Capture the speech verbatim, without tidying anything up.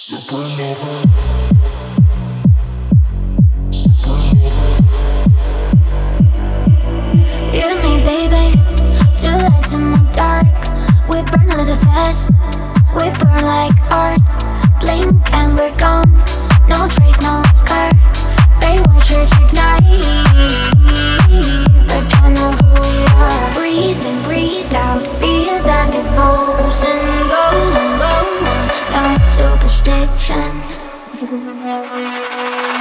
You and me, baby, two lights in the dark. We burn a little fast, we burn like art. Blink and we're gone, no trace, no scar. Fate watchers ignite, but don't know who we are. Breathe in, breathe out, feel that devotion. Go on, go on, no superstition.